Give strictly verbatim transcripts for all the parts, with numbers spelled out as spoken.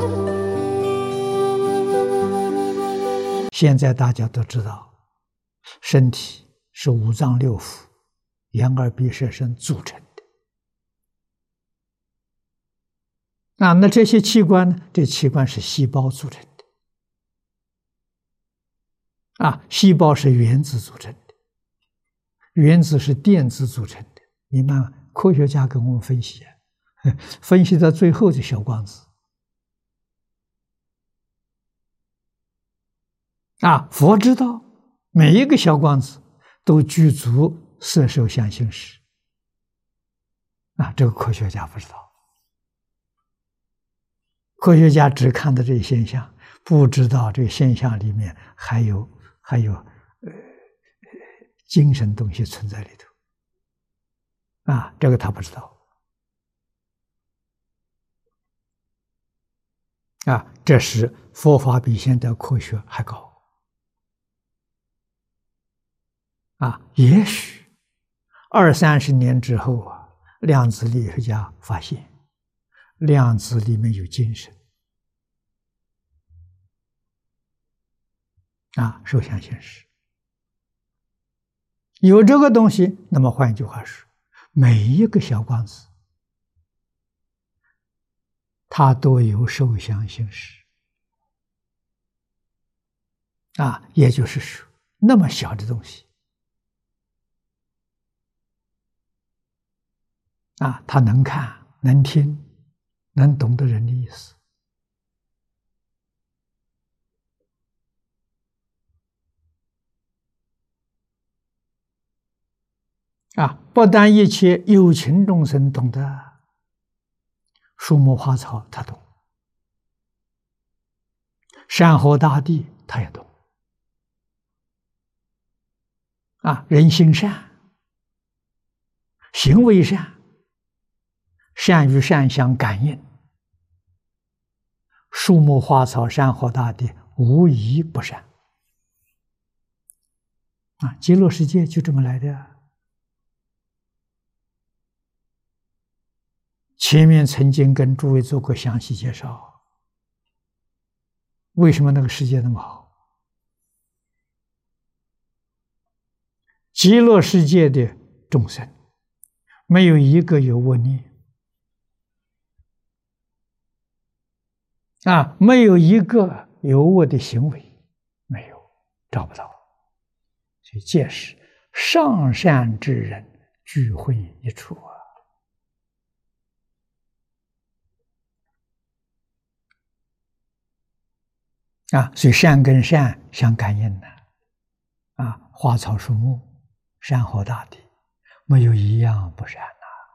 现在大家都知道，身体是五脏六腑、眼耳鼻舌身组成的。啊，那这些器官呢？这器官是细胞组成的。啊，细胞是原子组成的，原子是电子组成的。你们科学家跟我们分析，分析到最后的小光子。啊，佛知道每一个小光子都具足色受想行识。啊，这个科学家不知道。科学家只看到这个现象，不知道这个现象里面还有还有呃精神东西存在里头。啊，这个他不知道。啊，这是佛法比现代科学还高。啊，也许二三十年之后啊，量子力学家发现量子里面有精神。啊，受想行识有这个东西，那么换一句话说，每一个小光子它都有受想行识。啊，也就是说，那么小的东西啊，他能看、能听、能懂得人的意思。啊，不但一切有情众生懂得，树木花草他懂，山河大地他也懂。啊，人心善，行为善，善与善相感应，树木花草山河大地无一不善。啊，极乐世界就这么来的。前面曾经跟诸位做过详细介绍，为什么那个世界那么好？极乐世界的众生没有一个有恶念，啊，没有一个有恶的行为，没有，找不到。所以届时上善之人聚会一处啊。啊，所以善跟善相感应的。啊，花草树木、山河大地，没有一样不善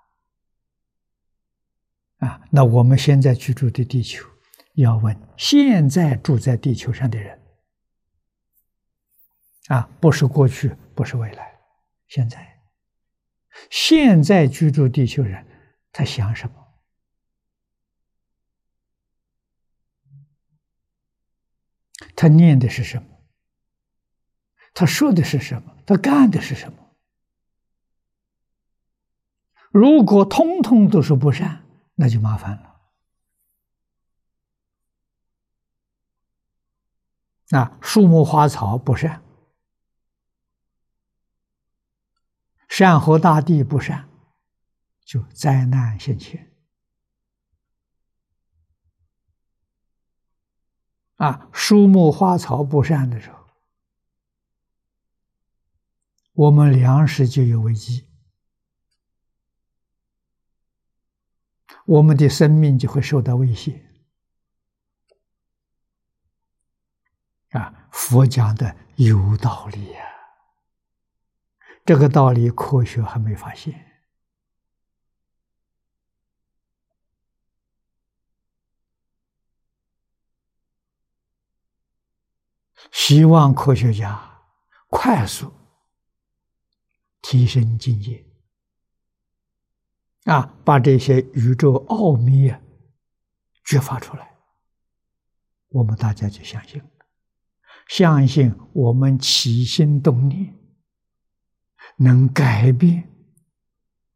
呐。啊，那我们现在居住的地球，要问现在住在地球上的人，啊，不是过去，不是未来，现在，现在居住地球人，他想什么？他念的是什么？他说的是什么？他干的是什么？如果通通都是不善，那就麻烦了。啊，树木花草不善，山河大地不善，就灾难现前。啊，树木花草不善的时候，我们粮食就有危机，我们的生命就会受到威胁。啊，佛讲的有道理呀，这个道理科学还没发现。希望科学家快速提升境界，啊，把这些宇宙奥秘啊觉发出来，我们大家就相信，相信我们起心动念能改变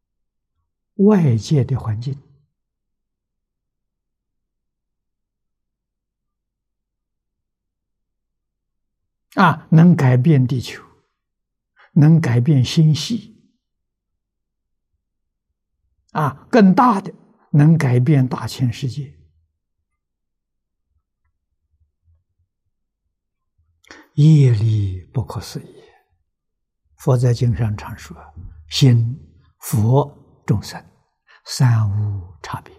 外界的环境。 啊，能改变地球，能改变星系，啊，更大的能改变大千世界。业力不可思议。佛在经上常说：心、佛、众生，三无差别。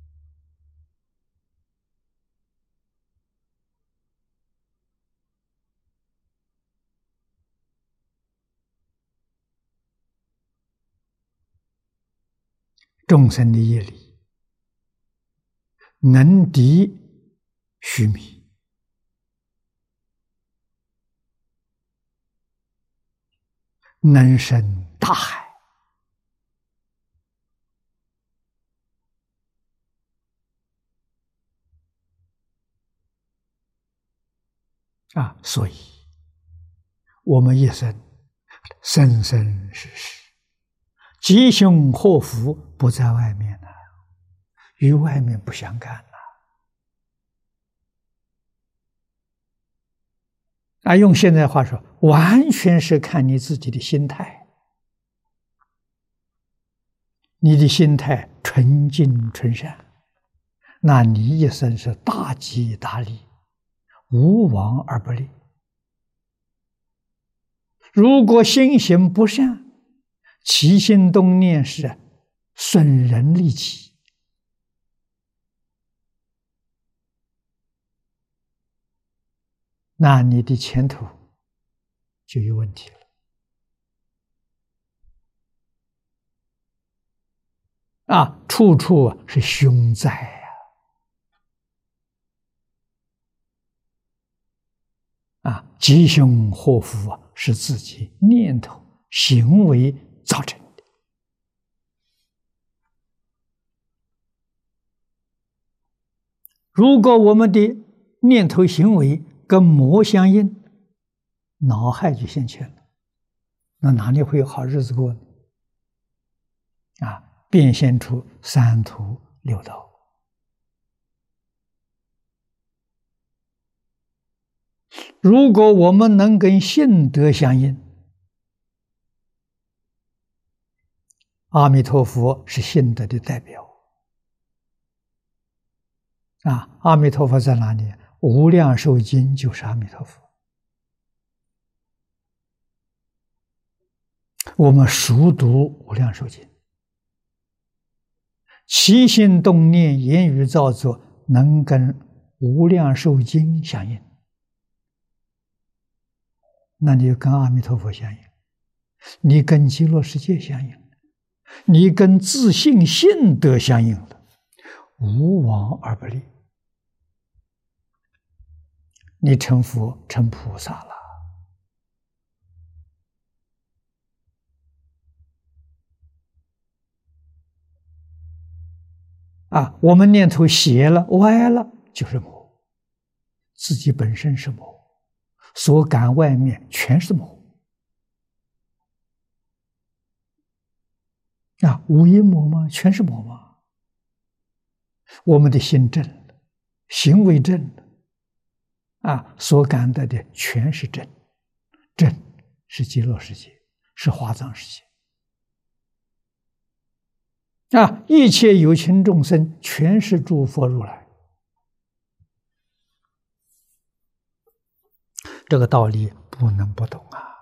众生的业力能敌须弥，能生大海。啊，所以我们一生生生世世，吉凶祸福不在外面了，与外面不相干了。啊，用现在话说，完全是看你自己的心态。你的心态纯净纯善，那你一生是大吉大利，无往而不利。如果心行不善，起心动念是损人利己，那你的前途就有问题了。啊，处处是凶灾呀！啊，吉凶祸福啊，是自己念头、行为造成的。如果我们的念头、行为跟魔相应，恼害就现前了，那哪里会有好日子过呢？啊！变现出三途六道。如果我们能跟性德相应，阿弥陀佛是性德的代表。啊，阿弥陀佛在哪里？无量寿经就是阿弥陀佛。我们熟读无量寿经。起心动念、言语造作，能跟无量寿经相应，那你就跟阿弥陀佛相应，你跟极乐世界相应，你跟自信性德相应了，无往而不利，你成佛成菩萨了。啊，我们念头邪了、歪了，就是魔。自己本身是魔，所感外面全是魔。啊，无因魔吗？全是魔吗？我们的心正了，行为正了，啊，所感得的全是正，正是极乐世界，是华藏世界。啊，一切有情众生全是诸佛如来，这个道理不能不懂啊。